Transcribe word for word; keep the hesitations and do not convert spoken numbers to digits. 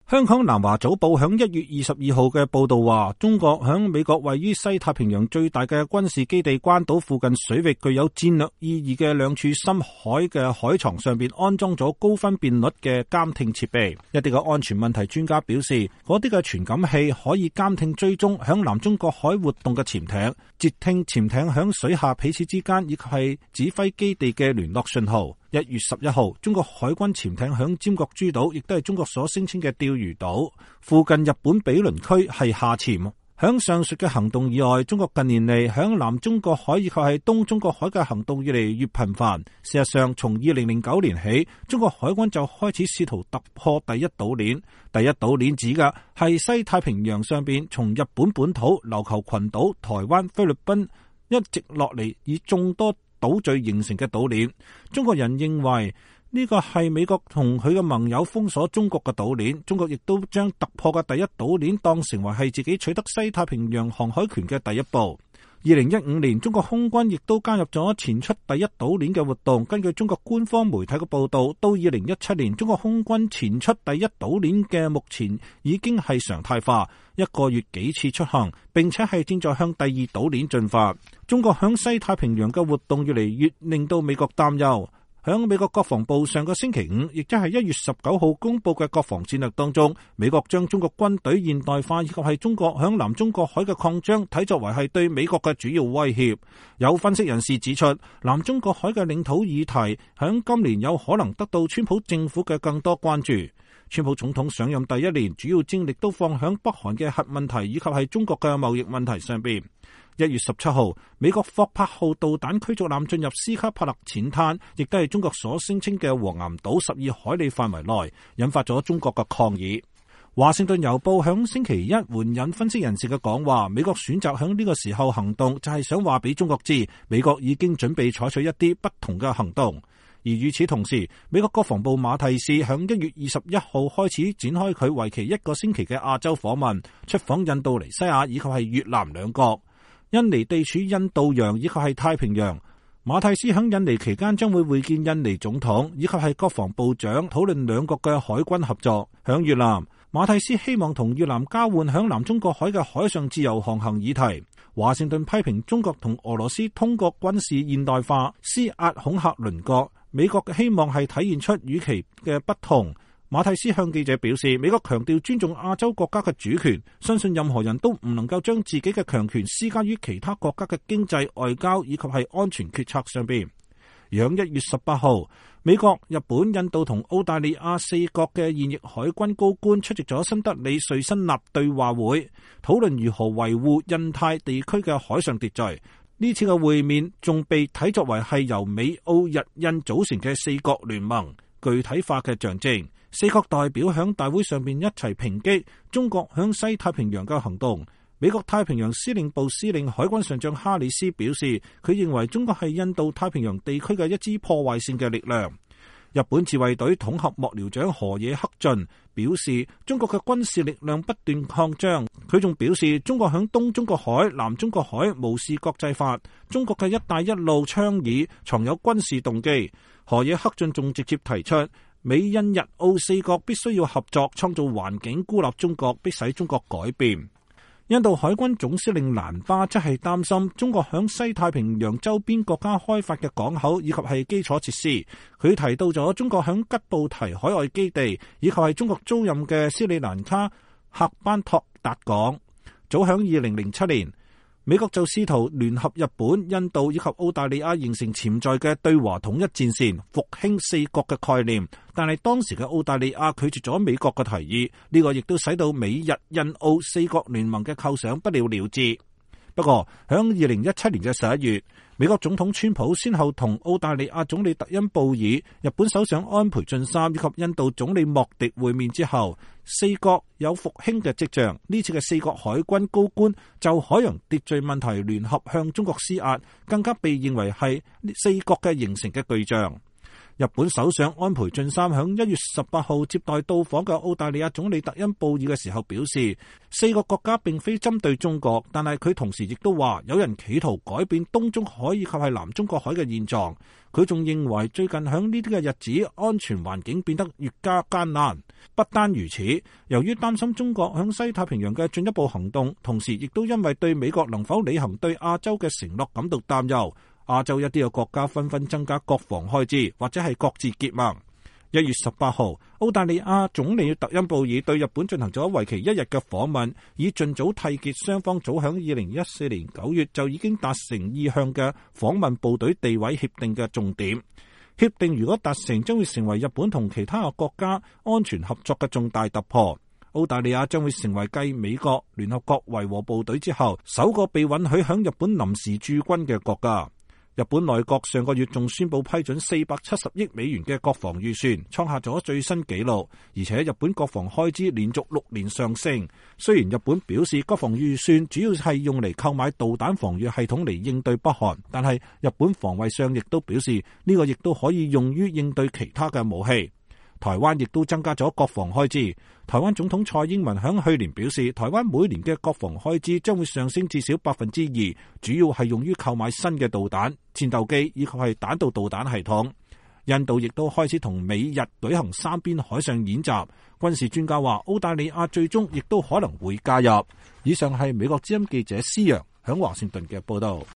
香港南華早報響一月二十二號嘅報道話，中國響美國位於西太平洋最大嘅軍事基地關島附近水域具有戰略意義嘅兩處深海嘅海床上邊安裝咗高分辨率嘅監聽設備。一啲嘅安全問題專家表示，嗰啲嘅傳感器可以監聽追蹤響南中國海活動嘅潛艇，截聽潛艇響水下彼此之間以及係指揮基地嘅聯絡信號。一月十一號，中國海軍潛艇響尖閣諸島，亦都係中國所聲稱嘅釣魚島附近日本毗鄰區係下潛。響上述嘅行動以外，中國近年嚟響南中國海以及係東中國海嘅行動越嚟越頻繁。事實上，從二零零九年起，中國海軍就開始試圖突破第一島鏈。第一島鏈指嘅係西太平洋上邊從日本本土、琉球群島、台灣、菲律賓一直落嚟以眾多島嶼形成嘅島鏈。中國人認為呢個係美國同佢嘅盟友封鎖中國嘅島鏈，中國亦都將突破嘅第一島鏈當成為係自己取得西太平洋航海權嘅第一步。二零一五年，中國空軍亦都加入咗前出第一島鏈嘅活動。根據中國官方媒體嘅報道，到二零一七年，中國空軍前出第一島鏈嘅目前已經係常態化，一個月幾次出行，並且係正在向第二島鏈進發。中國響西太平洋嘅活動越嚟越令到美國擔憂。響美國國防部上個星期五，亦即係一月十九號公布嘅國防戰略當中，美國將中國軍隊現代化以及係中國響南中國海嘅擴張睇作為係對美國嘅主要威脅。有分析人士指出，南中國海嘅領土議題響今年有可能得到川普政府嘅更多關注。川普總統上任第一年，主要精力都放響北韓嘅核問題以及係中國嘅貿易問題上邊。一月十七號，美國霍珀號導彈驅逐艦進入斯卡帕勒淺灘，亦都係中國所聲稱嘅黃岩島十二海里範圍內，引發咗中國嘅抗議。華盛頓郵報響星期一援引分析人士嘅講話，美國選擇響呢個時候行動，就係想話俾中國知，美國已經準備採取一啲不同嘅行動。而與此同時，美國國防部馬蒂斯響一月二十一號開始展開佢為期一個星期嘅亞洲訪問，出訪印度尼西亞以及係越南兩國。印尼地處印度洋以及係太平洋，馬蒂斯響印尼期間將會會見印尼總統以及係國防部長，討論兩國嘅海軍合作。響越南，馬蒂斯希望同越南交換響南中國海嘅海上自由航行議題。華盛頓批評中國同俄羅斯通過軍事現代化施壓恐嚇鄰國，美國嘅希望係體現出與其嘅不同。馬蒂斯向記者表示，美國強調尊重亞洲國家嘅主權，相信任何人都唔能夠將自己嘅強權施加於其他國家嘅經濟、外交以及係安全決策上邊。響一月十八號，美國、日本、印度同澳大利亞四國嘅現役海軍高官出席咗新德里瑞辛納對話會，討論如何維護印太地區嘅海上秩序。呢次嘅會面仲被睇作為係由美、澳、日、印組成嘅四國聯盟具體化嘅象徵。四國代表響大會上面一齊抨擊中國響西太平洋嘅行動。美國太平洋司令部司令海軍上將哈里斯表示，佢認為中國係印度太平洋地區嘅一支破壞性嘅力量。日本自衛隊統合幕僚長河野克俊表示，中國嘅軍事力量不斷擴張。佢仲表示，中國響東中國海、南中國海無視國際法，中國嘅一帶一路倡議藏有軍事動機。河野克俊仲直接提出，美印日澳四國必須要合作，創造環境，孤立中國，迫使中國改變。印度海軍總司令蘭巴則係擔心中國響西太平洋周邊國家開發嘅港口以及係基礎設施。佢提到咗中國響吉布提海外基地以及係中國租賃嘅斯里蘭卡喀班托達港。早響二零零七年，美國就試圖聯合日本、印度以及澳大利亞形成潛在嘅對華統一戰線，復興四國嘅概念。但係當時嘅澳大利亞拒絕咗美國嘅提議，呢個亦都使到美日印澳四國聯盟嘅構想不了了之。不過響二零一七年嘅十一月，美國總統川普先後同澳大利亞總理特恩布爾、日本首相安倍晉三以及印度總理莫迪會面之後，四國有復興嘅跡象。呢次嘅四國海軍高官就海洋秩序問題聯合向中國施壓，更加被認為係四國嘅形成嘅巨象。 日本首相安倍晉三響一月十八號接待到訪嘅澳大利亞總理特恩布爾嘅時候表示，四個國家並非針對中國，但係佢同時亦都話有人企圖改變東中海以及係南中國海嘅現狀。佢仲認為最近響呢啲嘅日子，安全環境變得越加艱難。不單如此，由於擔心中國響西太平洋嘅進一步行動，同時亦都因為對美國能否履行對亞洲嘅承諾感到擔憂。亞洲一啲嘅國家紛紛增加國防開支，或者係各自結盟。一月十八號，澳大利亞總理特恩布爾對日本進行咗為期一日嘅訪問，以盡早締結雙方早響二零一四年九月就已經達成意向嘅訪問部隊地位協定嘅重點。協定如果達成，將會成為日本同其他嘅國家安全合作嘅重大突破。澳大利亞將會成為繼美國、聯合國維和部隊之後，首個被允許響日本臨時駐軍嘅國家。日本內閣上個月仲宣布批准四百七十億美元嘅國防預算，創下咗最新紀錄。而且日本國防開支連續六年上升。雖然日本表示國防預算主要係用嚟購買導彈防禦系統嚟應對北韓，但係日本防衛相亦都表示呢個亦都可以用於應對其他嘅武器。台灣亦都增加咗國防開支。台灣總統蔡英文響去年表示，台灣每年嘅國防開支將會上升至少百分之二，主要係用於購買新嘅導彈、戰鬥機以及係彈道導彈系統。印度亦都開始同美日舉行三邊海上演習。軍事專家話，澳大利亞最終亦都可能會加入。以上係美國之音記者施洋響華盛頓嘅報道。